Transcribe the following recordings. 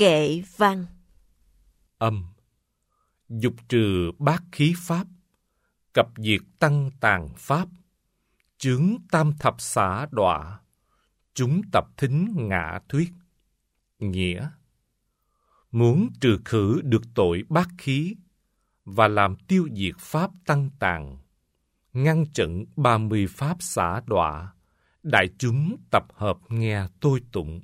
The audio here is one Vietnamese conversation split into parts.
Kệ văn. Âm. Dục trừ bát khí pháp, cập diệt tăng tàn pháp, chướng tam thập xả đọa, chúng tập thính ngã thuyết. Nghĩa: muốn trừ khử được tội bát khí và làm tiêu diệt pháp tăng tàn, ngăn chặn 30 pháp xả đọa, đại chúng tập hợp nghe tôi tụng.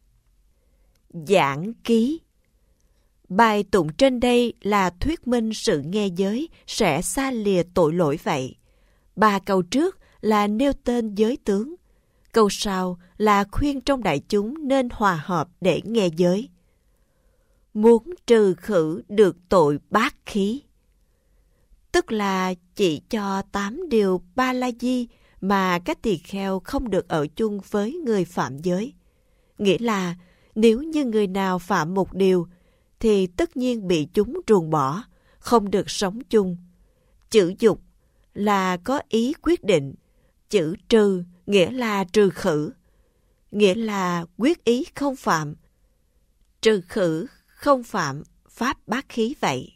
Giảng ký. Bài tụng trên đây là thuyết minh sự nghe giới sẽ xa lìa tội lỗi vậy. 3 câu trước là nêu tên giới tướng. Câu sau là khuyên trong đại chúng nên hòa hợp để nghe giới. Muốn trừ khử được tội bát khí, tức là chỉ cho 8 điều ba la di mà các tỳ kheo không được ở chung với người phạm giới. Nghĩa là nếu như người nào phạm một điều thì tất nhiên bị chúng ruồng bỏ, không được sống chung. Chữ dục là có ý quyết định, chữ trừ nghĩa là trừ khử, nghĩa là quyết ý không phạm. Trừ khử không phạm pháp bát khí vậy.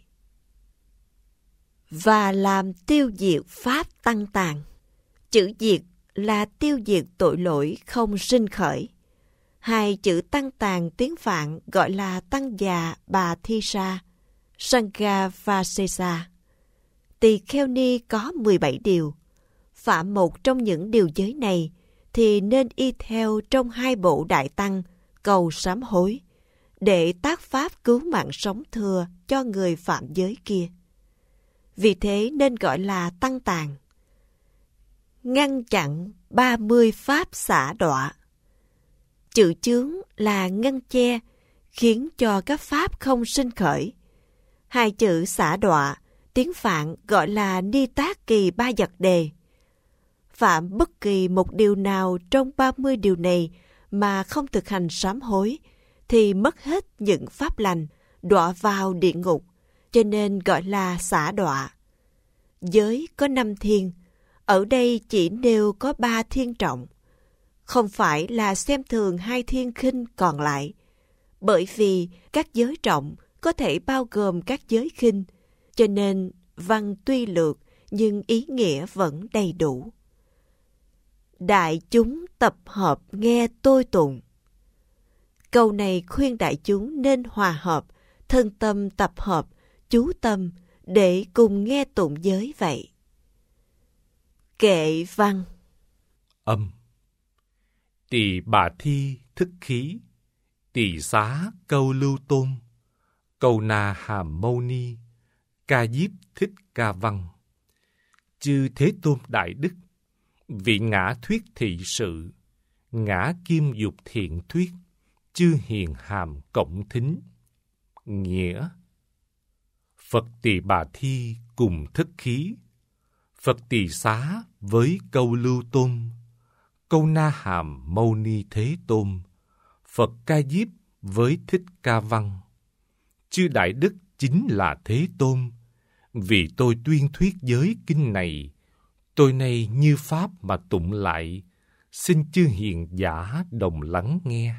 Và làm tiêu diệt pháp tăng tàn. Chữ diệt là tiêu diệt tội lỗi không sinh khởi. 2 chữ tăng tàn tiếng Phạn gọi là tăng già bà thi sa, Sangha Vasesa. Tỳ kheo ni có 17 điều. Phạm một trong những điều giới này thì nên y theo trong 2 bộ đại tăng cầu sám hối để tác pháp cứu mạng sống thừa cho người phạm giới kia. Vì thế nên gọi là tăng tàn. Ngăn chặn 30 pháp xả đọa. Chữ chướng là ngăn che, khiến cho các pháp không sinh khởi. 2 chữ xả đọa, tiếng Phạn gọi là ni tác kỳ ba dật đề. Phạm bất kỳ một điều nào trong 30 điều này mà không thực hành sám hối, thì mất hết những pháp lành, đọa vào địa ngục, cho nên gọi là xả đọa. Giới có 5 thiên, ở đây chỉ nêu có 3 thiên trọng. Không phải là xem thường 2 thiên khinh còn lại, bởi vì các giới trọng có thể bao gồm các giới khinh, cho nên văn tuy lược nhưng ý nghĩa vẫn đầy đủ. Đại chúng tập hợp nghe tôi tụng. Câu này khuyên đại chúng nên hòa hợp, thân tâm tập hợp, chú tâm để cùng nghe tụng giới vậy. Kệ văn. Âm. Tỳ bà thi thức khí, tỳ xá câu lưu tôn, câu na hàm mâu ni, ca diếp thích ca văn. Chư Thế Tôn Đại Đức, vị ngã thuyết thị sự, ngã kim dục thiện thuyết, chư hiền hàm cộng thính. Nghĩa: Phật Tỳ Bà Thi cùng thức khí, Phật Tỳ Xá với câu lưu tôn, câu na hàm mâu ni Thế Tôn, Phật Ca Diếp với Thích Ca Văn. Chư Đại Đức chính là Thế Tôn. Vì tôi tuyên thuyết giới kinh này, tôi nay như pháp mà tụng lại, xin chư hiền giả đồng lắng nghe.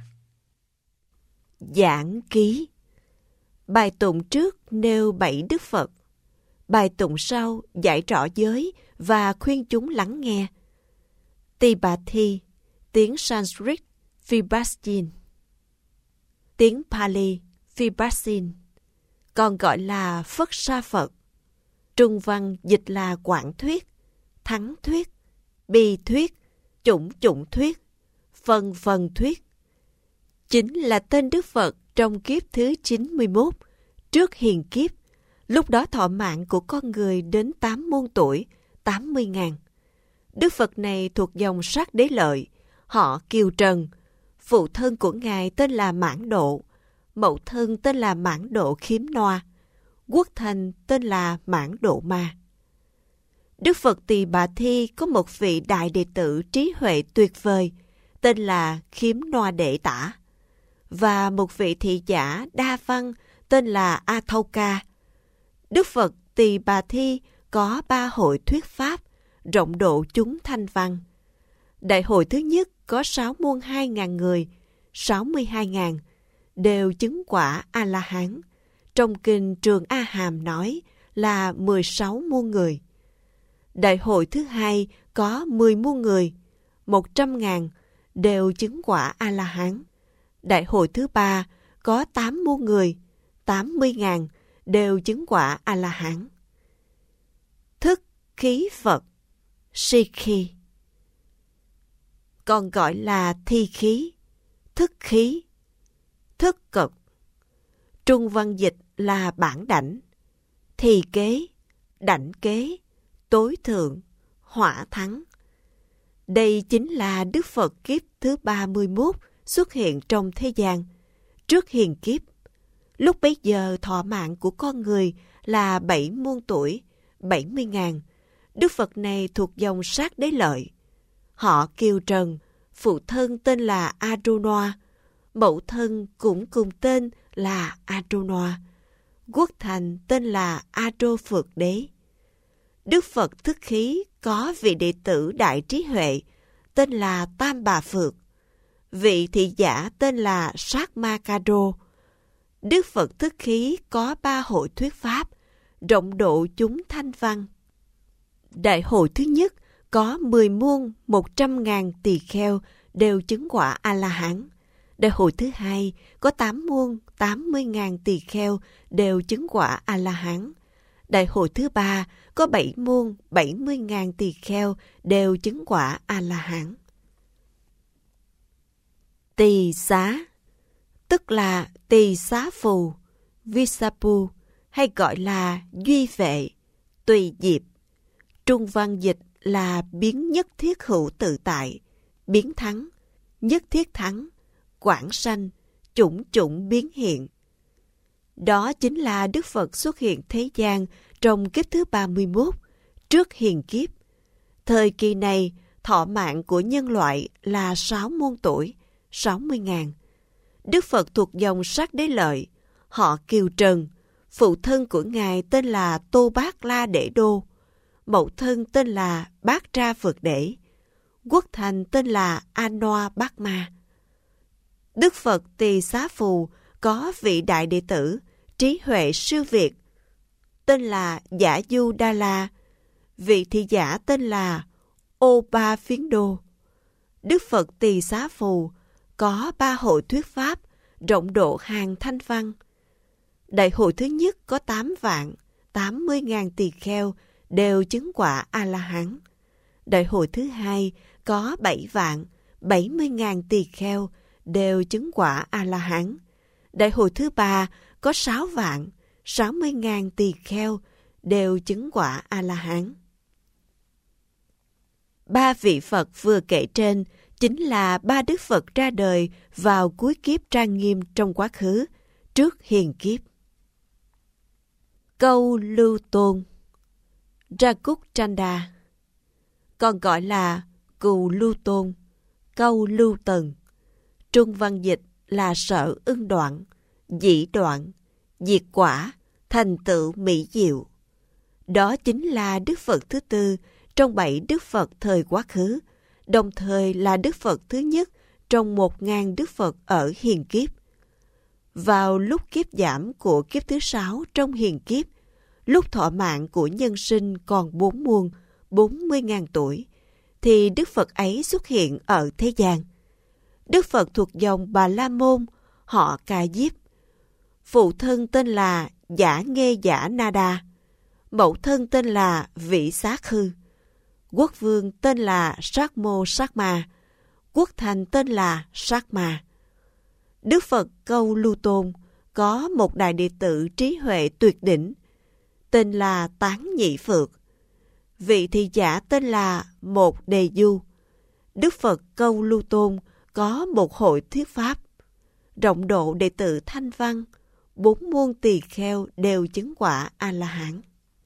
Giảng ký. Bài tụng trước nêu 7 Đức Phật. Bài tụng sau giải rõ giới và khuyên chúng lắng nghe. Tỳ Bà Thi, tiếng Sanskrit Vibhasin, tiếng Pali Vibhasin, còn gọi là Phất Sa Phật. Trung văn dịch là Quảng Thuyết, Thắng Thuyết, Bi Thuyết, Chủng Chủng Thuyết, Phần Phần Thuyết. Chính là tên Đức Phật trong kiếp thứ 91, trước hiền kiếp. Lúc đó thọ mạng của con người đến 8 muôn tuổi, 80.000. Đức Phật này thuộc dòng Sát Đế Lợi, họ Kiều Trần. Phụ thân của Ngài tên là Mãn Độ, mẫu thân tên là Mãn Độ Khiếm Noa, quốc thành tên là Mãn Độ Ma. Đức Phật Tỳ Bà Thi có một vị đại đệ tử trí huệ tuyệt vời, tên là Khiếm Noa Đệ Tả, và một vị thị giả đa văn tên là Athoka. Đức Phật Tỳ Bà Thi có 3 hội thuyết pháp, rộng độ chúng thanh văn. Đại hội thứ nhất có 6 muôn 2.000 người, 62.000. đều chứng quả A-la-hán. Trong kinh Trường A Hàm nói là 16 muôn người. Đại hội thứ hai có 10 muôn người, 100.000 đều chứng quả A-la-hán. Đại hội thứ ba có 8 muôn người, 80.000 đều chứng quả A-la-hán. Thức khí Phật, Sikhi, còn gọi là thi khí, thức khí, thức cực. Trung văn dịch là bản đảnh, thì kế, đảnh kế, tối thượng, hỏa thắng. Đây chính là Đức Phật kiếp thứ 31 xuất hiện trong thế gian, trước hiền kiếp. Lúc bấy giờ thọ mạng của con người là 7 muôn tuổi, 70.000. Đức Phật này thuộc dòng Sát Đế Lợi. Họ Kiều Trần, phụ thân tên là Arunoa, mẫu thân cũng cùng tên là Arunoa, quốc thành tên là Aro Phược Đế. Đức Phật thức khí có vị đệ tử đại trí huệ tên là Tam Bà Phược, vị thị giả tên là Sát Ma Ca Đô. Đức Phật thức khí có 3 hội thuyết pháp, rộng độ chúng thanh văn. Đại hội thứ nhất có 10 muôn 100.000 tỳ kheo đều chứng quả A-la-hán. Đại hội thứ hai có 8 muôn 80.000 tỳ kheo đều chứng quả A-la-hán. Đại hội thứ ba có 7 muôn 70.000 tỳ kheo đều chứng quả A-la-hán. Tỳ xá, tức là tỳ xá phù, Visapu, hay gọi là duy vệ, tùy diệp. Trung văn dịch là biến nhất thiết hữu tự tại, biến thắng, nhất thiết thắng, quảng sanh, chủng chủng biến hiện. Đó chính là Đức Phật xuất hiện thế gian trong kiếp thứ 31, trước hiền kiếp. Thời kỳ này, thọ mạng của nhân loại là 6 muôn tuổi, 60.000. Đức Phật thuộc dòng Sát Đế Lợi, họ Kiều Trần, phụ thân của Ngài tên là Tô Bát La Đễ Đô, mẫu thân tên là Bát Tra Phược Đễ, quốc thành tên là Anoa Bát Ma. Đức Phật Tỳ Xá Phù có vị đại đệ tử trí huệ siêu việt tên là Giả Du Đa La, vị thị giả tên là Ô Ba Phiến Đô. Đức Phật Tỳ Xá Phù có 3 hội thuyết pháp, rộng độ hàng thanh văn. Đại hội thứ nhất có 8 vạn 80.000 tỳ kheo đều chứng quả A-la-hán. Đại hội thứ hai có 7 vạn 70.000 tỳ kheo đều chứng quả A-la-hán. Đại hội thứ ba có 6 vạn 60.000 tỳ kheo đều chứng quả A-la-hán. 3 vị Phật vừa kể trên chính là 3 Đức Phật ra đời vào cuối kiếp trang nghiêm trong quá khứ, trước hiền kiếp. Câu Lưu Tôn, Rakutchanda, còn gọi là Cù Lưu Tôn, Câu Lưu Tần. Trung văn dịch là sở ưng đoạn, dĩ đoạn, diệt quả, thành tựu mỹ diệu. Đó chính là Đức Phật thứ tư trong 7 Đức Phật thời quá khứ, đồng thời là Đức Phật thứ nhất trong 1.000 Đức Phật ở hiền kiếp. Vào lúc kiếp giảm của kiếp thứ 6 trong hiền kiếp, lúc thọ mạng của nhân sinh còn 4 muôn 40.000 tuổi, thì Đức Phật ấy xuất hiện ở thế gian. Đức Phật thuộc dòng Bà La Môn, họ Ca Diếp. Phụ thân tên là Giả Nghê Giả Na Đa, mẫu thân tên là Vị Xá Khư, quốc vương tên là Sát Mô Sát Ma, quốc thành tên là Sát Ma. Đức Phật Câu Lưu Tôn có một đại đệ tử trí huệ tuyệt đỉnh, tên là Tán Nhị Phược. Vị thị giả tên là Một Đề Du. Đức Phật Câu Lưu Tôn có một hội thuyết pháp, rộng độ đệ tử thanh văn, 4 muôn tỳ kheo đều chứng quả A-la-hán.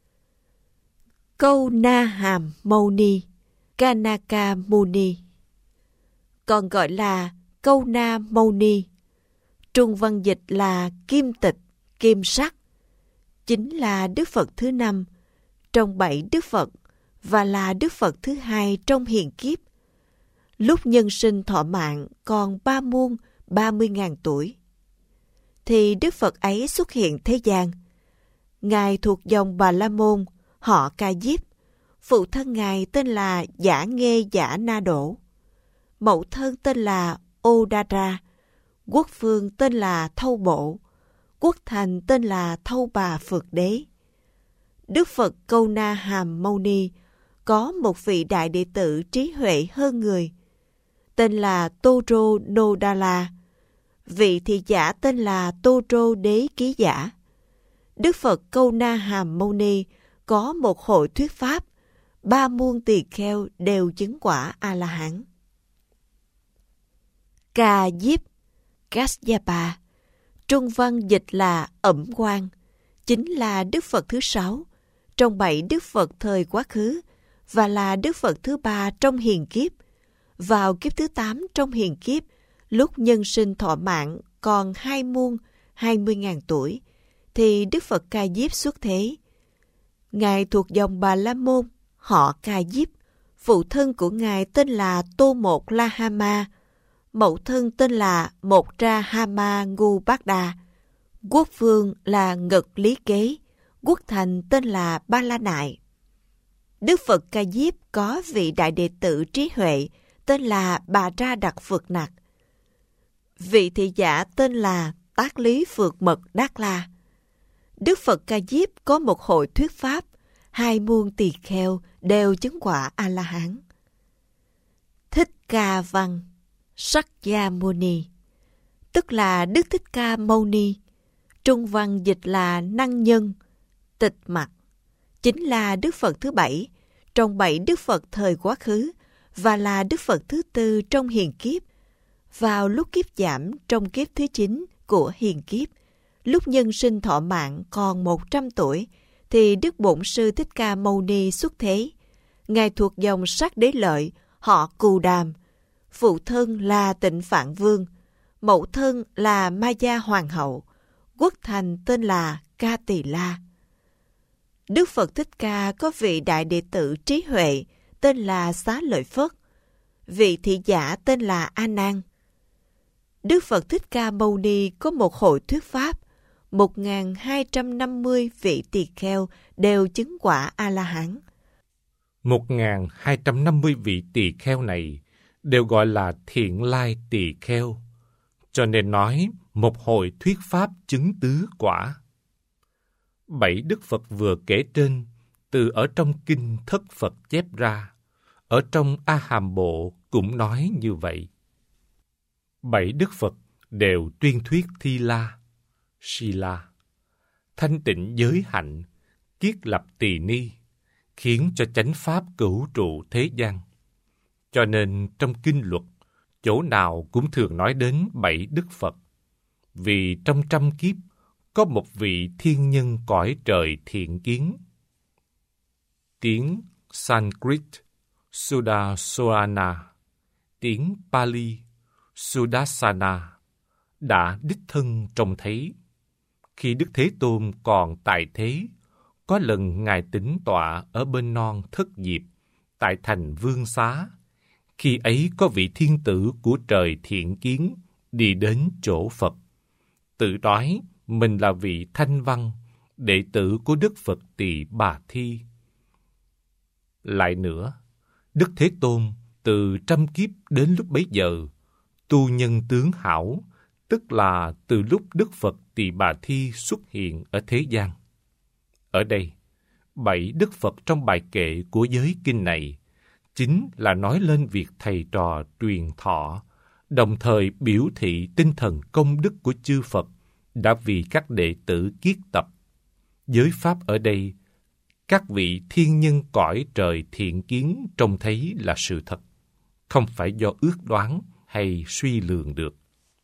Câu Na Hàm Mâu Ni, Kanaka Muni, còn gọi là Câu Na Mâu Ni. Trung văn dịch là Kim Tịch, Kim Sắc, chính là Đức Phật thứ 5 trong 7 Đức Phật và là Đức Phật thứ 2 trong hiền kiếp. Lúc nhân sinh thọ mạng còn 3 muôn 30.000 tuổi. thì Đức Phật ấy xuất hiện thế gian. Ngài thuộc dòng Bà La Môn, họ Ca Diếp. Phụ thân Ngài tên là Giả Nghê Giả Na Đổ. Mẫu thân tên là Odara. Quốc phương tên là Thâu Bộ. Quốc thành tên là Thâu Bà Phật Đế. Đức Phật Câu Na Hàm Mâu Ni có một vị đại đệ tử trí huệ hơn người, tên là Toro Nodala. Vị thị giả tên là Toro Đế Ký Giả. Đức Phật Câu Na Hàm Mâu Ni có một hội thuyết pháp, 3 muôn tỳ kheo đều chứng quả A-la-hán. Ca Diếp Kasyapa, trung văn dịch là Ẩm Quang, chính là Đức Phật thứ 6 trong 7 Đức Phật thời quá khứ và là Đức Phật thứ 3 trong hiền kiếp. Vào kiếp thứ 8 trong hiền kiếp, lúc nhân sinh thọ mạng còn 2 muôn 20.000 tuổi, thì Đức Phật Ca Diếp xuất thế. Ngài thuộc dòng Bà La Môn, họ Ca Diếp. Phụ thân của Ngài tên là Tô Một La Hama, mẫu thân tên là Một Ra Hama Ngu Bát Đa. Quốc vương là Ngật Lý Kế, quốc thành tên là Ba La Nại. Đức Phật Ca Diếp có vị đại đệ tử trí huệ tên là Bà Ra Đặc Phật Nặc. Vị thị giả tên là Tác Lý Phượt Mật Đát La. Đức Phật Ca Diếp có một hội thuyết pháp, 2 muôn tỳ kheo đều chứng quả A-la-hán. Thích Ca Văn Sakyamuni, tức là Đức Thích Ca Mâu Ni, trung văn dịch là Năng Nhân, Tịch Mặc, chính là Đức Phật thứ 7 trong 7 Đức Phật thời quá khứ và là Đức Phật thứ 4 trong hiền kiếp. Vào lúc kiếp giảm trong kiếp thứ 9 của hiền kiếp, lúc nhân sinh thọ mạng còn 100 tuổi, thì Đức Bổn Sư Thích Ca Mâu Ni xuất thế. Ngài thuộc dòng Sát Đế Lợi, họ Cù Đàm. Phụ thân là Tịnh Phạn Vương, mẫu thân là Ma Gia Hoàng hậu, quốc thành tên là Ca Tỳ La. Đức Phật Thích Ca có vị đại đệ tử trí huệ tên là Xá Lợi Phất, vị thị giả tên là A Nan. Đức Phật Thích Ca Mâu Ni có một hội thuyết pháp, 1.250 vị tỳ kheo đều chứng quả A-la-hán. 1.250 vị tỳ kheo này đều gọi là thiện lai tỳ kheo, cho nên nói một hội thuyết pháp chứng tứ quả. 7 Đức Phật vừa kể trên, từ ở trong Kinh Thất Phật chép ra, ở trong A Hàm Bộ cũng nói như vậy. 7 Đức Phật đều tuyên thuyết Thi La, Sila, thanh tịnh giới hạnh, kiết lập tỳ ni, khiến cho chánh pháp cửu trụ thế gian. Cho nên trong kinh luật, chỗ nào cũng thường nói đến 7 Đức Phật, vì trong trăm kiếp có một vị thiên nhân cõi trời thiện kiến. Tiếng Sanskrit Sudarsana, tiếng Pali Sudarsana đã đích thân trông thấy. Khi Đức Thế Tôn còn tại thế, có lần Ngài tĩnh tọa ở bên non Thất Diệp, tại thành Vương Xá. Khi ấy có vị thiên tử của trời thiện kiến đi đến chỗ Phật, tự nói mình là vị Thanh Văn, đệ tử của Đức Phật Tỳ Bà Thi. Lại nữa, Đức Thế Tôn từ trăm kiếp đến lúc bấy giờ, tu nhân tướng hảo, tức là từ lúc Đức Phật Tỳ Bà Thi xuất hiện ở thế gian. Ở đây, 7 Đức Phật trong bài kệ của giới kinh này chính là nói lên việc thầy trò truyền thọ, đồng thời biểu thị tinh thần công đức của chư Phật đã vì các đệ tử kiết tập. Giới pháp ở đây, các vị thiên nhân cõi trời thiện kiến trông thấy là sự thật, không phải do ước đoán hay suy lường được.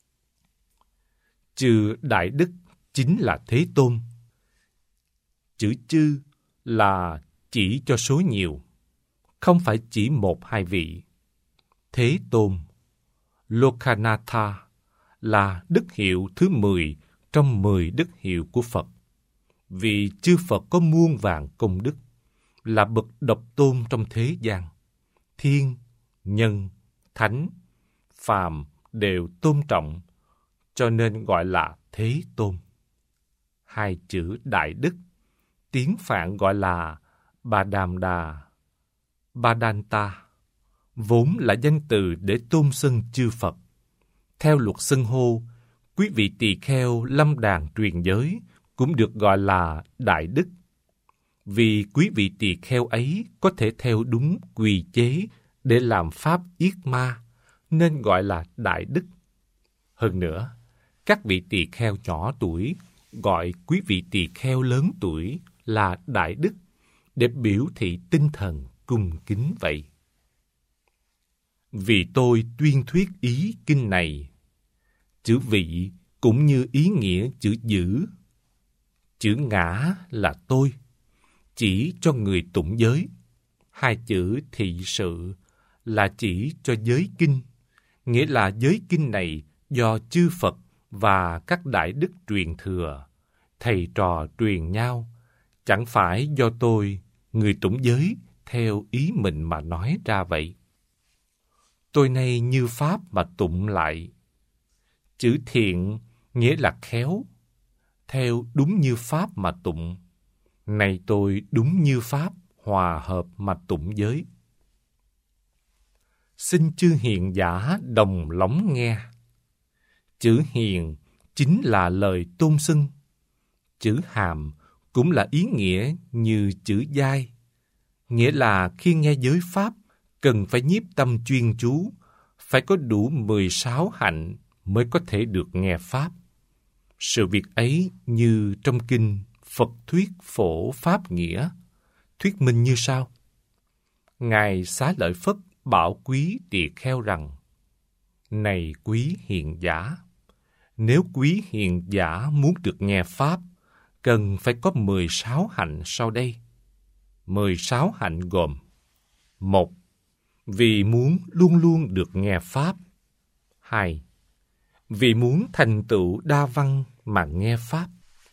Chư Đại Đức chính là Thế Tôn. Chữ chư là chỉ cho số nhiều, không phải chỉ 1-2 vị. Thế Tôn, Lokanath, là đức hiệu thứ 10 trong 10 đức hiệu của Phật. Vì chư Phật có muôn vàn công đức, là bậc độc tôn trong thế gian. Thiên, nhân, thánh, phàm đều tôn trọng, cho nên gọi là Thế Thế Tôn. Hai chữ Đại Đức, tiếng Phạn gọi là Bādanta, vốn là danh từ để tôn xưng chư Phật. Theo luật xưng hô, quý vị tỳ kheo lâm đàn truyền giới cũng được gọi là Đại Đức. Vì quý vị tỳ kheo ấy có thể theo đúng quy chế để làm pháp yết ma, nên gọi là Đại Đức. Hơn nữa, các vị tỳ kheo nhỏ tuổi gọi quý vị tỳ kheo lớn tuổi là Đại Đức để biểu thị tinh thần cung kính vậy. Vì tôi tuyên thuyết ý kinh này, chữ vị cũng như ý nghĩa chữ giữ. Chữ ngã là tôi, chỉ cho người tụng giới. Hai chữ thị sự là chỉ cho giới kinh, nghĩa là giới kinh này do chư Phật và các đại đức truyền thừa, thầy trò truyền nhau, chẳng phải do tôi, người tụng giới, theo ý mình mà nói ra vậy. Tôi nay như Pháp mà tụng lại. Chữ thiện nghĩa là khéo, theo đúng như Pháp mà tụng. Này tôi đúng như Pháp, hòa hợp mà tụng giới. Xin chư hiền giả đồng lắng nghe. Chữ hiền chính là lời tôn xưng. Chữ hàm cũng là ý nghĩa như chữ giai, nghĩa là khi nghe giới Pháp, cần phải nhiếp tâm chuyên chú, phải có đủ 16 hạnh mới có thể được nghe Pháp. Sự việc ấy như trong kinh Phật thuyết phổ Pháp nghĩa, thuyết minh như sau. Ngài Xá Lợi Phất bảo quý tỳ kheo rằng, này quý hiền giả, nếu quý hiền giả muốn được nghe Pháp, cần phải có 16 hạnh sau đây. 16 hạnh gồm: 1. Vì muốn luôn luôn được nghe Pháp. 2. Vì muốn thành tựu đa văn mà nghe Pháp.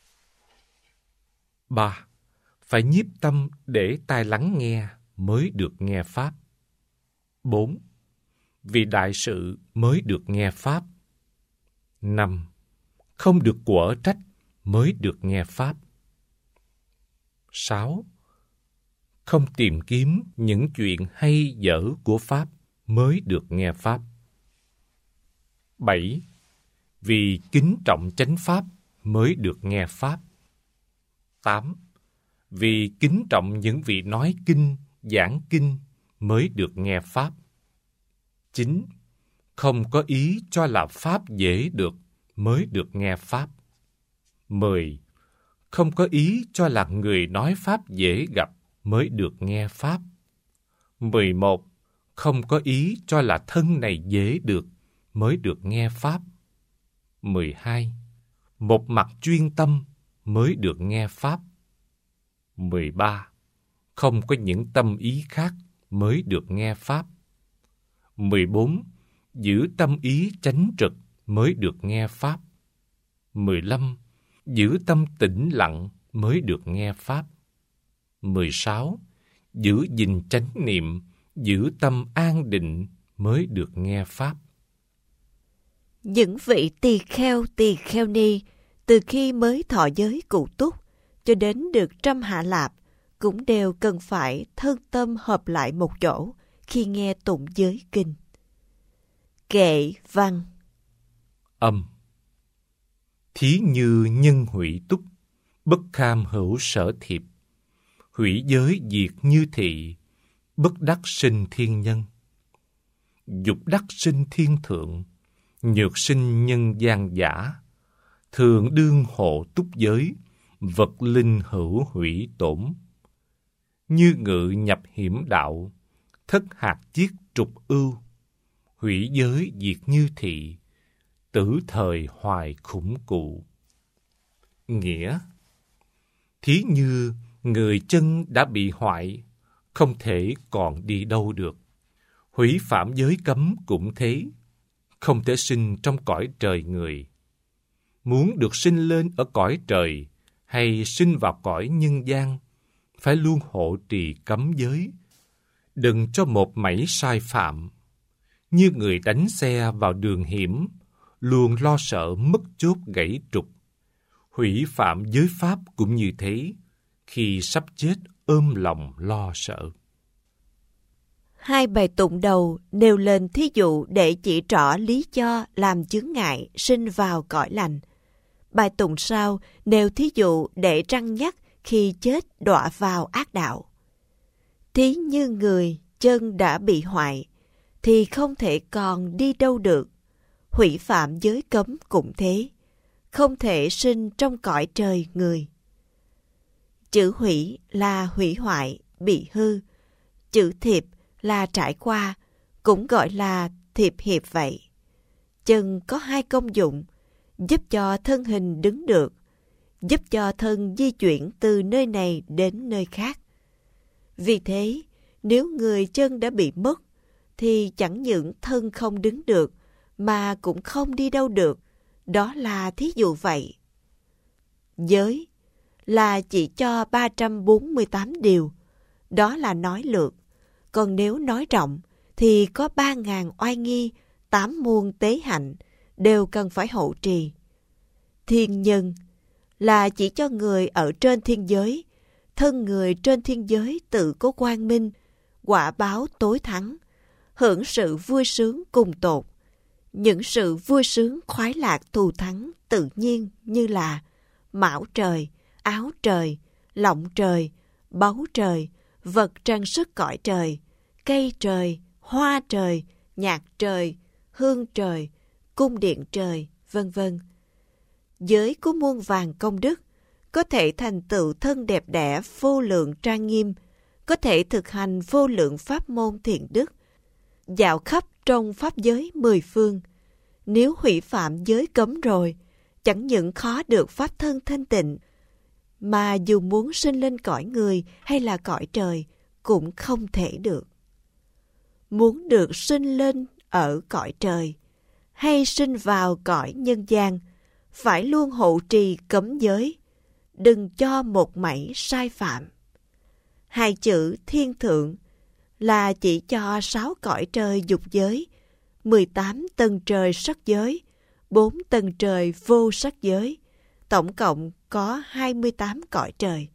3. Phải nhiếp tâm để tai lắng nghe mới được nghe Pháp. 4. Vì đại sự mới được nghe Pháp. 5. Không được quở trách mới được nghe Pháp. 6. Không tìm kiếm những chuyện hay dở của Pháp mới được nghe Pháp. 7. Vì kính trọng chánh Pháp mới được nghe Pháp. 8. Vì kính trọng những vị nói kinh, giảng kinh mới được nghe Pháp. 9. Không có ý cho là Pháp dễ được mới được nghe Pháp. 10. Không có ý cho là người nói Pháp dễ gặp mới được nghe Pháp. 11. Không có ý cho là thân này dễ được mới được nghe Pháp. 12. Một mặt chuyên tâm mới được nghe Pháp. 13. Không có những tâm ý khác mới được nghe Pháp. 14. Giữ tâm ý chánh trực mới được nghe Pháp. 15. Giữ tâm tĩnh lặng mới được nghe Pháp. 16. Giữ gìn chánh niệm, giữ tâm an định mới được nghe Pháp. Những vị tỳ kheo ni, từ khi mới thọ giới cụ túc cho đến được trăm hạ lạp, cũng đều cần phải thân tâm hợp lại một chỗ khi nghe tụng giới kinh. Kệ văn. Âm. Thí như nhân hủy túc, bất kham hữu sở thiệp. Hủy giới diệt như thị, bất đắc sinh thiên nhân. Dục đắc sinh thiên thượng, nhược sinh nhân gian giả. Thường đương hộ túc giới, vật linh hữu hủy tổn. Như ngự nhập hiểm đạo, thất hạt chiết trục ưu. Hủy giới diệt như thị, tử thời hoài khủng cụ. Nghĩa: thí như người chân đã bị hoại, không thể còn đi đâu được. Hủy phạm giới cấm cũng thế, không thể sinh trong cõi trời người. Muốn được sinh lên ở cõi trời hay sinh vào cõi nhân gian, phải luôn hộ trì cấm giới, đừng cho một mảy sai phạm. Như người đánh xe vào đường hiểm, luôn lo sợ mất chốt gãy trục, Hủy phạm giới pháp cũng như thế, khi sắp chết ôm lòng lo sợ. Hai bài tụng đầu nêu lên thí dụ để chỉ rõ lý do làm chướng ngại sinh vào cõi lành. Bài tụng sau nêu thí dụ để răn nhắc khi chết đọa vào ác đạo. Thí như người chân đã bị hoại, thì không thể còn đi đâu được. Hủy phạm giới cấm cũng thế, không thể sinh trong cõi trời người. Chữ hủy là hủy hoại, bị hư. Chữ thiệp là trải qua, cũng gọi là thiệp hiệp vậy. Chân có hai công dụng, giúp cho thân hình đứng được, giúp cho thân di chuyển từ nơi này đến nơi khác. Vì thế, nếu người chân đã bị mất, thì chẳng những thân không đứng được, mà cũng không đi đâu được. Đó là thí dụ vậy. Giới là chỉ cho 348 điều, đó là nói lược. Còn nếu nói rộng, thì có 3.000 oai nghi, 8 muôn tế hạnh, đều cần phải hộ trì. Thiên nhân là chỉ cho người ở trên thiên giới, thân người trên thiên giới tự có quang minh, quả báo tối thắng, hưởng sự vui sướng cùng tột. Những sự vui sướng khoái lạc thù thắng tự nhiên như là mão trời, áo trời, lọng trời, báu trời, vật trang sức cõi trời, cây trời, hoa trời, nhạc trời, hương trời, cung điện trời, vân vân. Giới của muôn vàn công đức, có thể thành tựu thân đẹp đẽ vô lượng trang nghiêm, có thể thực hành vô lượng pháp môn thiện đức, dạo khắp trong pháp giới 10 phương. Nếu hủy phạm giới cấm rồi, chẳng những khó được pháp thân thanh tịnh, mà dù muốn sinh lên cõi người hay là cõi trời cũng không thể được. Muốn được sinh lên ở cõi trời hay sinh vào cõi nhân gian, phải luôn hộ trì cấm giới, đừng cho một mảy sai phạm. Hai chữ thiên thượng là chỉ cho 6 cõi trời dục giới, 18 tầng trời sắc giới, 4 tầng trời vô sắc giới, tổng cộng có 28 cõi trời.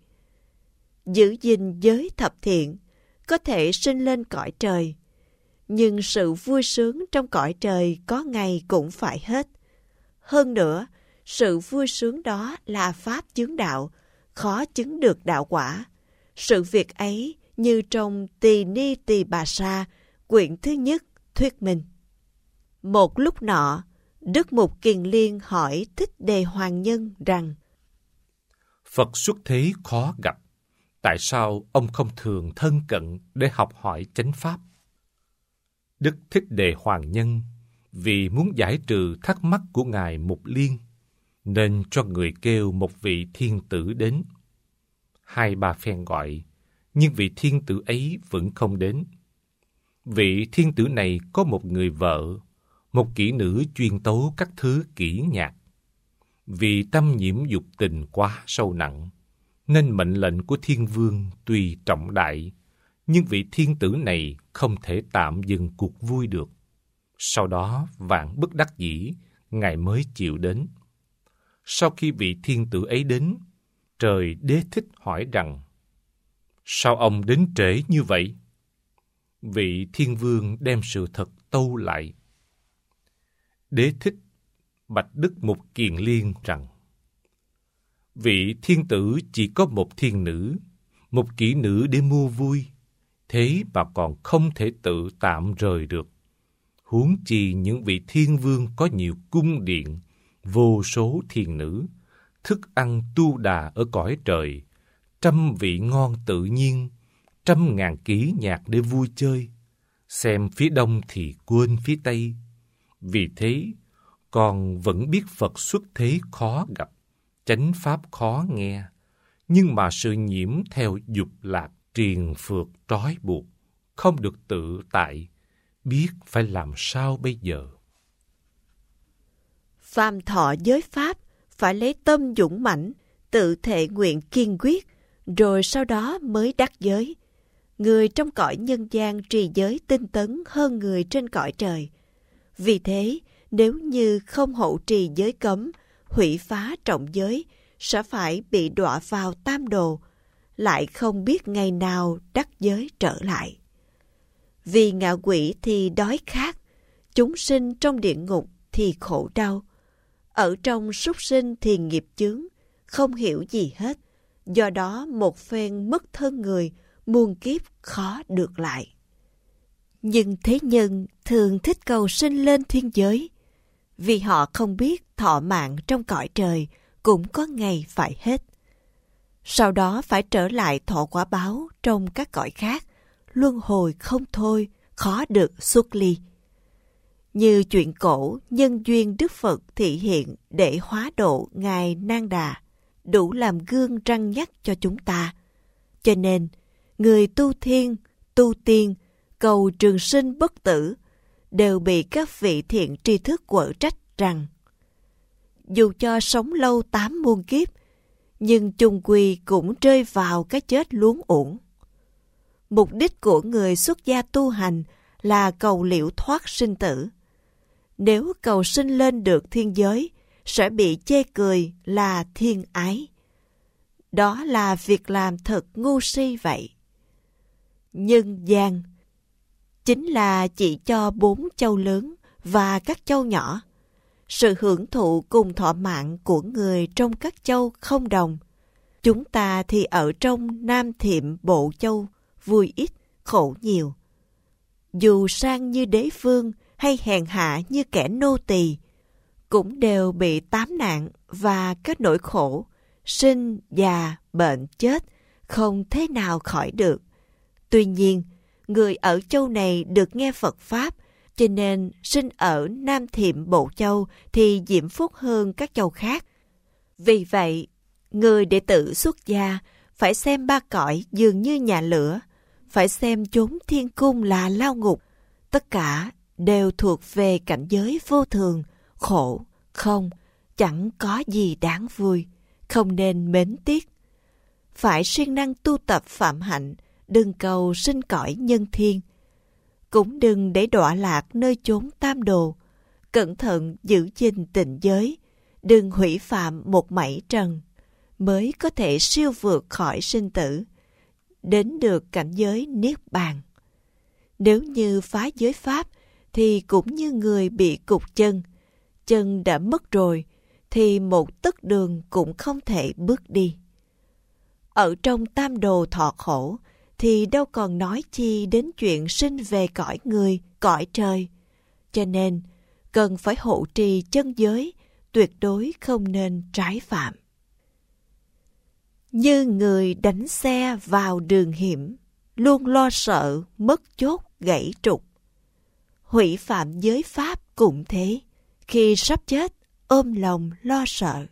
Giữ gìn giới thập thiện, có thể sinh lên cõi trời, nhưng sự vui sướng trong cõi trời có ngày cũng phải hết. Hơn nữa, sự vui sướng đó là pháp chướng đạo, khó chứng được đạo quả. Sự việc ấy như trong Tỳ Ni Tỳ Bà Sa, quyển thứ nhất thuyết minh. Một lúc nọ, Đức Mục Kiền Liên hỏi Thích Đề Hoàng Nhân rằng: Phật xuất thế khó gặp, tại sao ông không thường thân cận để học hỏi chánh pháp? Đức Thích Đề Hoàng Nhân vì muốn giải trừ thắc mắc của Ngài Mục Liên, nên cho người kêu một vị thiên tử đến. 2-3 phen gọi, nhưng vị thiên tử ấy vẫn không đến. Vị thiên tử này có một người vợ, một kỹ nữ chuyên tấu các thứ kỹ nhạc. Vì tâm nhiễm dục tình quá sâu nặng, nên mệnh lệnh của thiên vương tuy trọng đại, nhưng vị thiên tử này không thể tạm dừng cuộc vui được. Sau đó vạn bất đắc dĩ, Ngài mới chịu đến. Sau khi vị thiên tử ấy đến, Trời Đế Thích hỏi rằng: Sao ông đến trễ như vậy? Vị thiên vương đem sự thật tâu lại. Đế Thích bạch Đức Mục Kiền Liên rằng: Vị thiên tử chỉ có một thiên nữ, một kỹ nữ để mua vui, thế mà còn không thể tự tạm rời được. Huống chi những vị thiên vương có nhiều cung điện, vô số thiên nữ, thức ăn tu đà ở cõi trời, trăm vị ngon tự nhiên, 100.000 kỹ nhạc để vui chơi, xem phía đông thì quên phía tây. Vì thế, con vẫn biết Phật xuất thế khó gặp, chánh pháp khó nghe, nhưng mà sự nhiễm theo dục lạc triền phược trói buộc, không được tự tại, biết phải làm sao bây giờ. Phàm thọ giới pháp phải lấy tâm dũng mãnh, tự thệ nguyện kiên quyết, rồi sau đó mới đắc giới. Người trong cõi nhân gian trì giới tinh tấn hơn người trên cõi trời. Vì thế, nếu như không hộ trì giới cấm, hủy phá trọng giới, sẽ phải bị đọa vào tam đồ, lại không biết ngày nào đắc giới trở lại. Vì ngạ quỷ thì đói khát, chúng sinh trong địa ngục thì khổ đau, ở trong súc sinh thì nghiệp chướng, không hiểu gì hết. Do đó một phen mất thân người, muôn kiếp khó được lại. Nhưng thế nhân thường thích cầu sinh lên thiên giới, vì họ không biết thọ mạng trong cõi trời cũng có ngày phải hết. Sau đó phải trở lại thọ quả báo trong các cõi khác, luân hồi không thôi, khó được xuất ly. Như chuyện cổ nhân duyên Đức Phật thị hiện để hóa độ Ngài Nang Đà, đủ làm gương răn nhắc cho chúng ta. Cho nên, người tu thiên, tu tiên, cầu trường sinh bất tử, đều bị các vị thiện tri thức quở trách rằng dù cho sống lâu 8 muôn kiếp, nhưng chung quy cũng rơi vào cái chết luống uổng. Mục đích của người xuất gia tu hành là cầu liễu thoát sinh tử. Nếu cầu sinh lên được thiên giới, sẽ bị chê cười là thiên ái. Đó là việc làm thật ngu si vậy. Nhân gian chính là chỉ cho 4 châu lớn và các châu nhỏ. Sự hưởng thụ cùng thọ mạng của người trong các châu không đồng. Chúng ta thì ở trong Nam Thiệm Bộ Châu, vui ít, khổ nhiều. Dù sang như đế vương hay hèn hạ như kẻ nô tỳ, cũng đều bị 8 nạn và các nỗi khổ, sinh, già, bệnh, chết, không thế nào khỏi được. Tuy nhiên, người ở châu này được nghe Phật Pháp, cho nên sinh ở Nam Thiệm Bộ Châu thì diễm phúc hơn các châu khác. Vì vậy, người đệ tử xuất gia phải xem 3 cõi dường như nhà lửa, phải xem chốn thiên cung là lao ngục. Tất cả đều thuộc về cảnh giới vô thường, khổ, không, chẳng có gì đáng vui, không nên mến tiếc. Phải siêng năng tu tập phạm hạnh, đừng cầu sinh cõi nhân thiên. Cũng đừng để đọa lạc nơi chốn tam đồ, cẩn thận giữ gìn tịnh giới, đừng hủy phạm một mảy trần, mới có thể siêu vượt khỏi sinh tử, đến được cảnh giới niết bàn. Nếu như phá giới pháp, thì cũng như người bị cụt chân đã mất rồi, thì một tấc đường cũng không thể bước đi. Ở trong tam đồ thọ khổ, thì đâu còn nói chi đến chuyện sinh về cõi người, cõi trời. Cho nên, cần phải hộ trì chân giới, tuyệt đối không nên trái phạm. Như người đánh xe vào đường hiểm, luôn lo sợ mất chốt gãy trục. Hủy phạm giới pháp cũng thế, khi sắp chết ôm lòng lo sợ.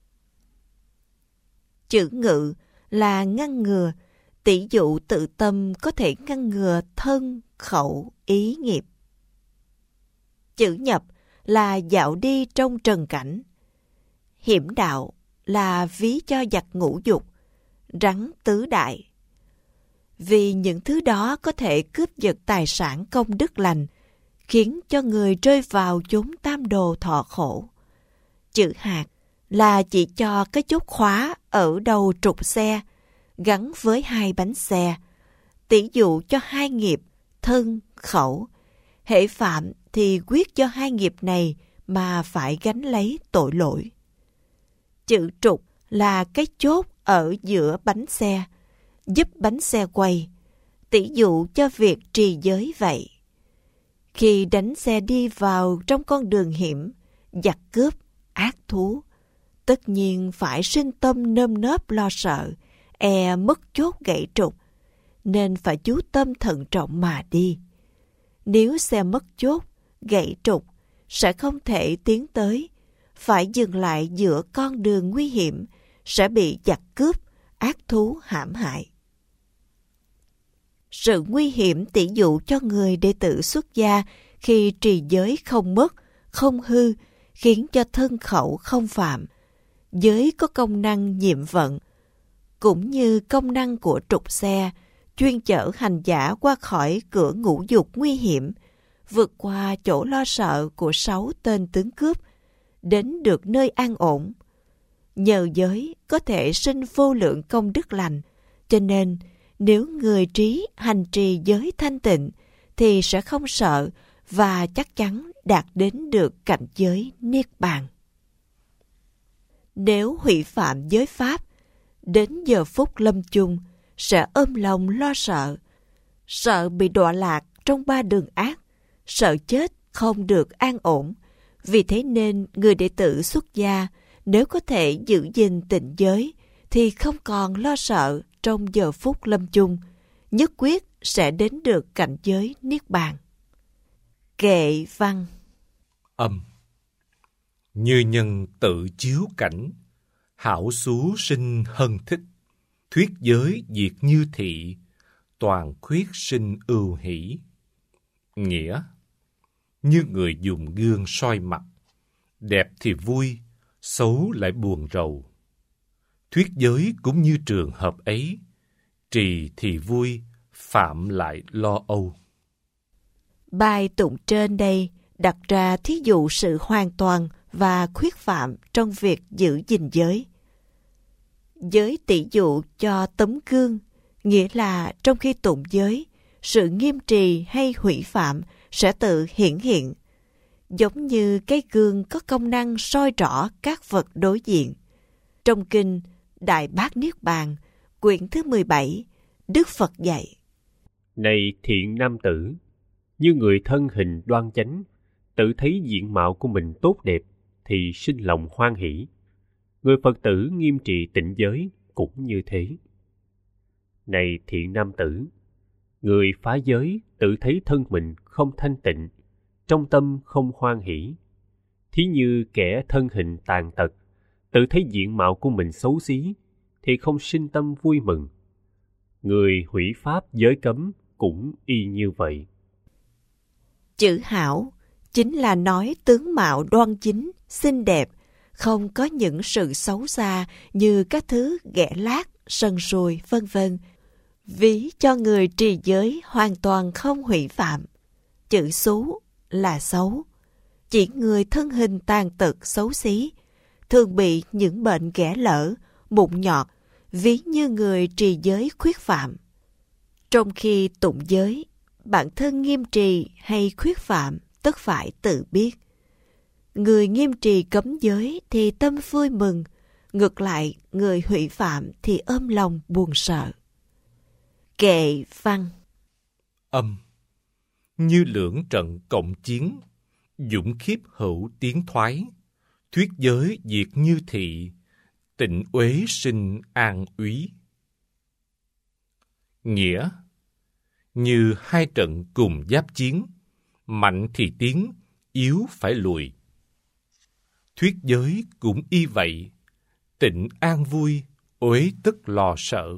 Chữ ngự là ngăn ngừa, tỷ dụ tự tâm có thể ngăn ngừa thân, khẩu, ý nghiệp. Chữ nhập là dạo đi trong trần cảnh. Hiểm đạo là ví cho giặc ngũ dục, rắn tứ đại. Vì những thứ đó có thể cướp giật tài sản công đức lành, khiến cho người rơi vào chốn tam đồ thọ khổ. Chữ hạt là chỉ cho cái chốt khóa ở đầu trục xe, gắn với 2 bánh xe, tỷ dụ cho 2 nghiệp, thân, khẩu. Hễ phạm thì quyết cho 2 nghiệp này mà phải gánh lấy tội lỗi. Chữ trục là cái chốt ở giữa bánh xe, giúp bánh xe quay, tỷ dụ cho việc trì giới vậy. Khi đánh xe đi vào trong con đường hiểm, giặc cướp, ác thú, tất nhiên phải sinh tâm nơm nớp lo sợ, e mất chốt gãy trục, nên phải chú tâm thận trọng mà đi. Nếu xe mất chốt, gãy trục, sẽ không thể tiến tới, phải dừng lại giữa con đường nguy hiểm, sẽ bị giặc cướp, ác thú hãm hại. Sự nguy hiểm tỷ dụ cho người đệ tử xuất gia khi trì giới không mất, không hư, khiến cho thân khẩu không phạm. Giới có công năng nhiệm vận, cũng như công năng của trục xe, chuyên chở hành giả qua khỏi cửa ngũ dục nguy hiểm, vượt qua chỗ lo sợ của 6 tên tướng cướp, đến được nơi an ổn. Nhờ giới có thể sinh vô lượng công đức lành, cho nên nếu người trí hành trì giới thanh tịnh thì sẽ không sợ và chắc chắn đạt đến được cảnh giới niết bàn. Nếu hủy phạm giới pháp, đến giờ phút lâm chung sẽ ôm lòng lo sợ, sợ bị đọa lạc trong ba đường ác, sợ chết không được an ổn. Vì thế nên người đệ tử xuất gia nếu có thể giữ gìn tịnh giới thì không còn lo sợ trong giờ phút lâm chung, nhất quyết sẽ đến được cảnh giới niết bàn. Kệ văn. Âm. Như nhân tự chiếu cảnh, hảo xú sinh hân thích, thuyết giới diệt như thị, toàn khuyết sinh ưu hỷ. Nghĩa: như người dùng gương soi mặt, đẹp thì vui, xấu lại buồn rầu. Thuyết giới cũng như trường hợp ấy, trì thì vui, phạm lại lo âu. Bài tụng trên đây đặt ra thí dụ sự hoàn toàn và khuyết phạm trong việc giữ gìn giới. Giới tỷ dụ cho tấm gương, nghĩa là trong khi tụng giới, sự nghiêm trì hay hủy phạm sẽ tự hiển hiện. Giống như cái gương có công năng soi rõ các vật đối diện. Trong kinh Đại Bát Niết Bàn, quyển thứ 17, Đức Phật dạy: Này thiện nam tử, như người thân hình đoan chánh, tự thấy diện mạo của mình tốt đẹp thì sinh lòng hoan hỷ. Người Phật tử nghiêm trì tịnh giới cũng như thế. Này thiện nam tử, người phá giới tự thấy thân mình không thanh tịnh, trong tâm không hoan hỷ. Thí như kẻ thân hình tàn tật, tự thấy diện mạo của mình xấu xí thì không sinh tâm vui mừng. Người hủy pháp giới cấm cũng y như vậy. Chữ hảo chính là nói tướng mạo đoan chính, xinh đẹp, không có những sự xấu xa như các thứ ghẻ lác, sân sùi, vân vân. Ví cho người trì giới hoàn toàn không hủy phạm. Chữ xú là xấu. Chỉ người thân hình tàn tật xấu xí, thường bị những bệnh ghẻ lở, mụn nhọt, ví như người trì giới khuyết phạm. Trong khi tụng giới, bản thân nghiêm trì hay khuyết phạm tất phải tự biết. Người nghiêm trì cấm giới thì tâm vui mừng, ngược lại người hủy phạm thì ôm lòng buồn sợ. Kệ văn. Âm. Như lưỡng trận cộng chiến, dũng khiếp hữu tiến thoái, thuyết giới diệt như thị, tịnh uế sinh an úy. Nghĩa: như hai trận cùng giáp chiến, mạnh thì tiến, yếu phải lùi. Thuyết giới cũng y vậy, tịnh an vui, uế tức lo sợ.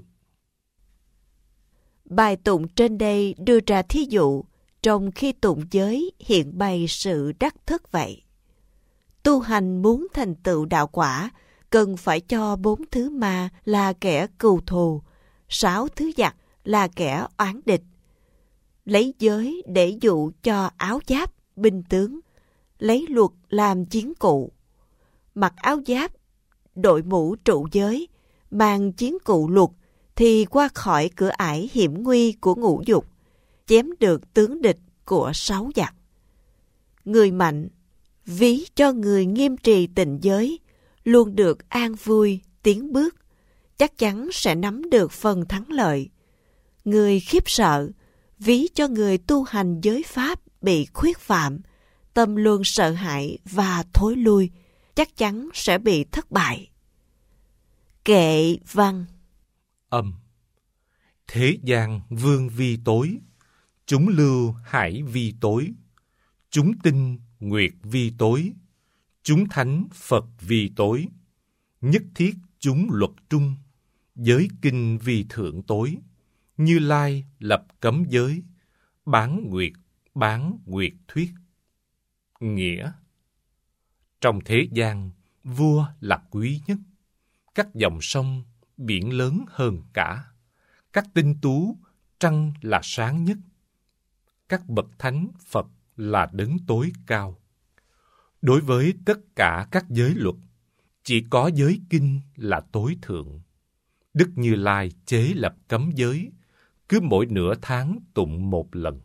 Bài tụng trên đây đưa ra thí dụ trong khi tụng giới hiện bày sự đắc thức vậy. Tu hành muốn thành tựu đạo quả, cần phải cho 4 thứ ma là kẻ cừu thù, 6 thứ giặc là kẻ oán địch. Lấy giới để dụ cho áo giáp, binh tướng, lấy luật làm chiến cụ. Mặc áo giáp, đội mũ trụ giới, mang chiến cụ luật thì qua khỏi cửa ải hiểm nguy của ngũ dục, chém được tướng địch của 6 giặc. Người mạnh, ví cho người nghiêm trì tịnh giới, luôn được an vui, tiến bước, chắc chắn sẽ nắm được phần thắng lợi. Người khiếp sợ, ví cho người tu hành giới pháp bị khuyết phạm, tâm luôn sợ hãi và thối lui, chắc chắn sẽ bị thất bại. Kệ văn. Âm. Thế gian vương vi tối, chúng lưu hải vi tối, chúng tinh nguyệt vi tối, chúng thánh Phật vi tối, nhất thiết chúng luật trung, giới kinh vi thượng tối, Như Lai lập cấm giới, bán nguyệt thuyết. Nghĩa: trong thế gian, vua là quý nhất, các dòng sông, biển lớn hơn cả, các tinh tú, trăng là sáng nhất, các bậc thánh Phật là đấng tối cao. Đối với tất cả các giới luật, Chỉ có giới kinh là tối thượng. Đức Như Lai chế lập cấm giới, cứ mỗi nửa tháng tụng một lần.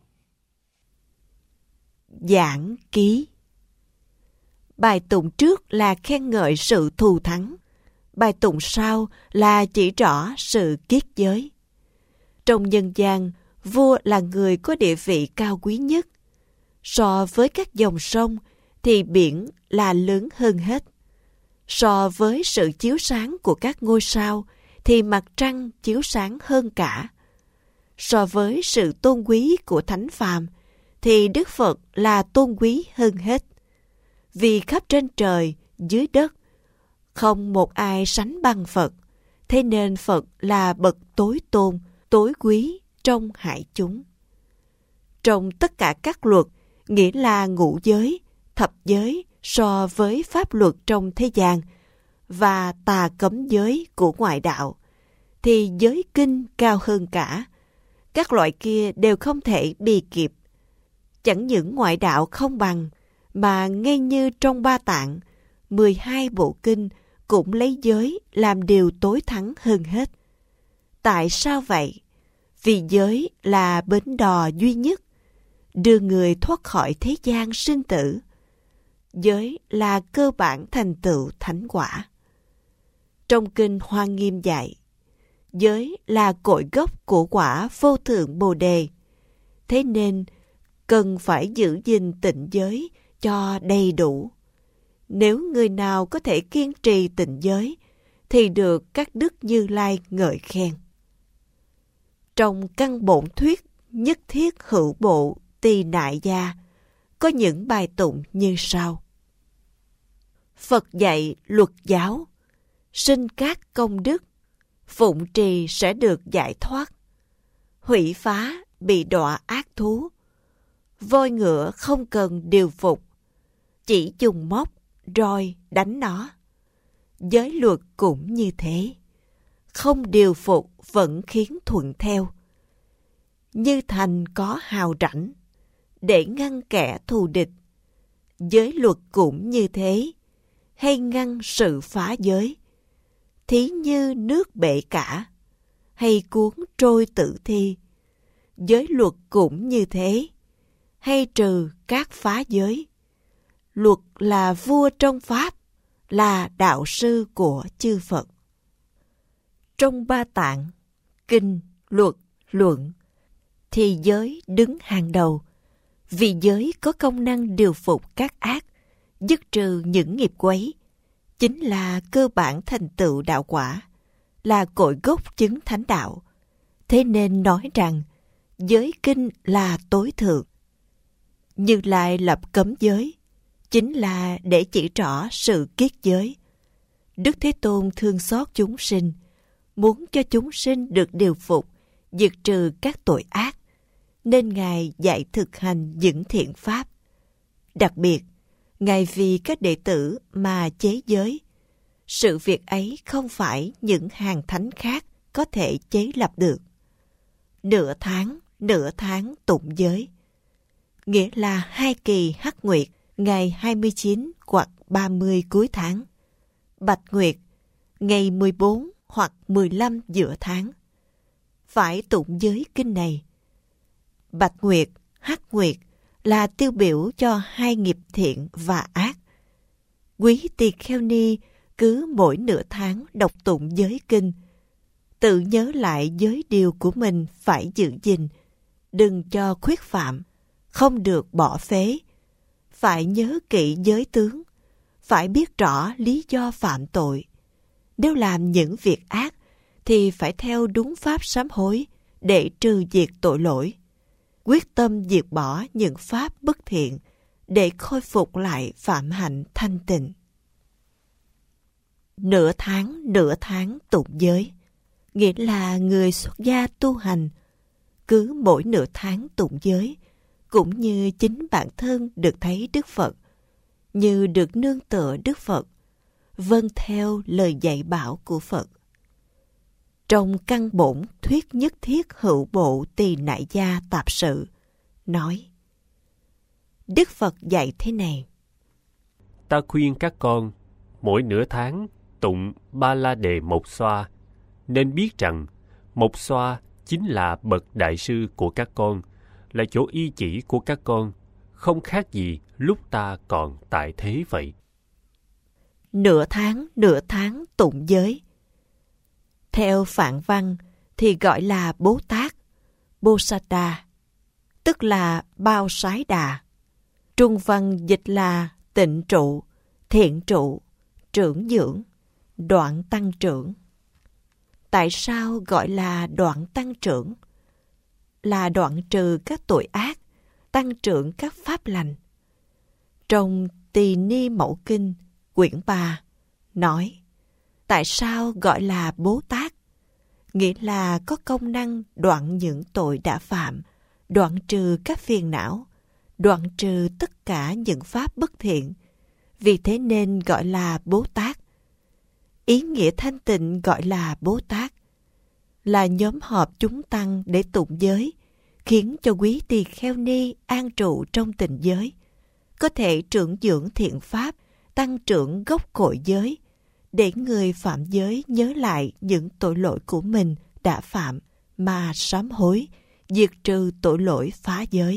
Giảng ký. Bài tụng trước là khen ngợi sự thù thắng. Bài tụng sau là chỉ rõ sự kiết giới. Trong nhân gian, vua là người có địa vị cao quý nhất. So với các dòng sông thì biển là lớn hơn hết. So với sự chiếu sáng của các ngôi sao thì mặt trăng chiếu sáng hơn cả. So với sự tôn quý của thánh phàm thì Đức Phật là tôn quý hơn hết. Vì khắp trên trời, dưới đất, không một ai sánh bằng Phật, thế nên Phật là bậc tối tôn, tối quý trong hải chúng. Trong tất cả các luật, nghĩa là ngũ giới, thập giới so với pháp luật trong thế gian và tà cấm giới của ngoại đạo, thì giới kinh cao hơn cả. Các loại kia đều không thể bì kịp. Chẳng những ngoại đạo không bằng, mà ngay như trong Ba Tạng, 12 bộ kinh cũng lấy giới làm điều tối thắng hơn hết. Tại sao vậy? Vì giới là bến đò duy nhất, đưa người thoát khỏi thế gian sinh tử. Giới là cơ bản thành tựu thánh quả. Trong kinh Hoa Nghiêm dạy, giới là cội gốc của quả vô thượng Bồ Đề. Thế nên, cần phải giữ gìn tịnh giới cho đầy đủ. Nếu người nào có thể kiên trì tịnh giới, thì được các đức Như Lai ngợi khen. Trong căn bổn thuyết nhất thiết hữu bộ tỳ nại gia, có những bài tụng như sau. Phật dạy luật giáo, sinh các công đức, phụng trì sẽ được giải thoát. Hủy phá bị đọa ác thú, voi ngựa không cần điều phục, chỉ dùng móc, roi đánh nó. Giới luật cũng như thế, không điều phục vẫn khiến thuận theo. Như thành có hào rảnh, để ngăn kẻ thù địch. Giới luật cũng như thế, hay ngăn sự phá giới. Thí như nước bể cả, hay cuốn trôi tử thi. Giới luật cũng như thế, hay trừ các phá giới. Luật là vua trong pháp, là đạo sư của chư Phật. Trong Ba Tạng, kinh, luật, luận, thì giới đứng hàng đầu, vì giới có công năng điều phục các ác, dứt trừ những nghiệp quấy, chính là cơ bản thành tựu đạo quả, là cội gốc chứng thánh đạo. Thế nên nói rằng, giới kinh là tối thượng. Như Lai lập cấm giới, chính là để chỉ rõ sự kiết giới. Đức Thế Tôn thương xót chúng sinh, muốn cho chúng sinh được điều phục, diệt trừ các tội ác, nên Ngài dạy thực hành những thiện pháp. Đặc biệt, Ngài vì các đệ tử mà chế giới. Sự việc ấy không phải những hàng thánh khác có thể chế lập được. Nửa tháng tụng giới, nghĩa là 2 kỳ hắc nguyệt, ngày 29 hoặc 30 cuối tháng. Bạch nguyệt, ngày 14 hoặc 15 giữa tháng. Phải tụng giới kinh này. Bạch nguyệt, hắc nguyệt là tiêu biểu cho 2 nghiệp thiện và ác. Quý tỳ kheo ni cứ mỗi nửa tháng đọc tụng giới kinh, tự nhớ lại giới điều của mình phải giữ gìn, đừng cho khuyết phạm, không được bỏ phế. Phải nhớ kỹ giới tướng, phải biết rõ lý do phạm tội. Nếu làm những việc ác thì phải theo đúng pháp sám hối để trừ diệt tội lỗi. Quyết tâm diệt bỏ những pháp bất thiện để khôi phục lại phạm hạnh thanh tịnh. Nửa tháng tụng giới, nghĩa là người xuất gia tu hành, cứ mỗi nửa tháng tụng giới, cũng như chính bản thân được thấy Đức Phật, như được nương tựa Đức Phật, vâng theo lời dạy bảo của Phật. Trong căn bổn thuyết nhất thiết hữu bộ tỳ nại gia tạp sự, nói: Đức Phật dạy thế này: Ta khuyên các con mỗi nửa tháng tụng Ba La Đề Một Xoa, nên biết rằng Một Xoa chính là bậc đại sư của các con, là chỗ y chỉ của các con, không khác gì lúc ta còn tại thế vậy. Nửa tháng tụng giới. Theo Phạn văn thì gọi là Bố Tát, Bodhisattva, tức là bao sái đà. Trung văn dịch là tịnh trụ, thiện trụ, trưởng dưỡng, đoạn tăng trưởng. Tại sao gọi là đoạn tăng trưởng? Là đoạn trừ các tội ác, tăng trưởng các pháp lành. Trong Tỳ Ni Mẫu Kinh, quyển 3, nói, tại sao gọi là Bố Tát? Nghĩa là có công năng đoạn những tội đã phạm, đoạn trừ các phiền não, đoạn trừ tất cả những pháp bất thiện. Vì thế nên gọi là Bố Tát. Ý nghĩa thanh tịnh gọi là Bố Tát, là nhóm họp chúng tăng để tụng giới, khiến cho quý tỳ kheo ni an trụ trong tịnh giới, có thể trưởng dưỡng thiện pháp, tăng trưởng gốc cội giới, để người phạm giới nhớ lại những tội lỗi của mình đã phạm mà sám hối, diệt trừ tội lỗi phá giới.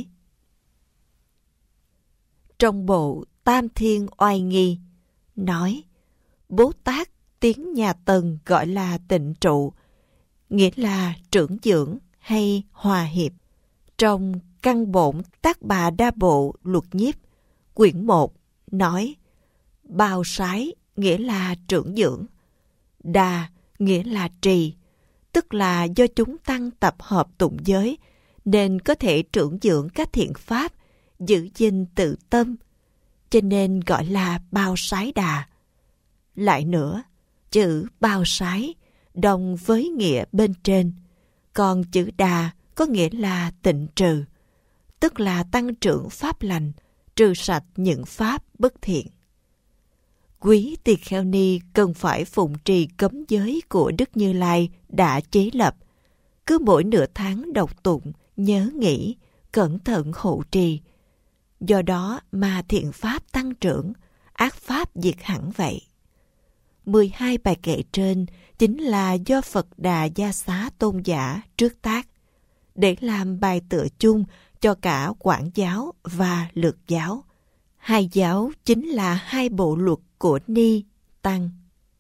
Trong bộ Tam Thiên Oai Nghi nói, Bố Tát tiếng nhà Tần gọi là tịnh trụ, nghĩa là trưởng dưỡng hay hòa hiệp. Trong Căn Bổn Tác Bà Đa Bộ Luật Nhiếp, quyển 1, nói, bao sái nghĩa là trưởng dưỡng, đà nghĩa là trì, tức là do chúng tăng tập hợp tụng giới, nên có thể trưởng dưỡng các thiện pháp, giữ gìn tự tâm, cho nên gọi là bao sái đà. Lại nữa, chữ bao sái đồng với nghĩa bên trên, còn chữ đà có nghĩa là tịnh trừ, tức là tăng trưởng pháp lành, trừ sạch những pháp bất thiện. Quý tỳ kheo ni cần phải phụng trì cấm giới của Đức Như Lai đã chế lập, cứ mỗi nửa tháng đọc tụng, nhớ nghĩ, cẩn thận hộ trì. Do đó mà thiện pháp tăng trưởng, ác pháp diệt hẳn vậy. 12 bài kệ trên chính là do Phật Đà Gia Xá Tôn giả trước tác, để làm bài tựa chung cho cả Quảng giáo và Lược giáo. Hai giáo chính là hai bộ luật của Ni, Tăng.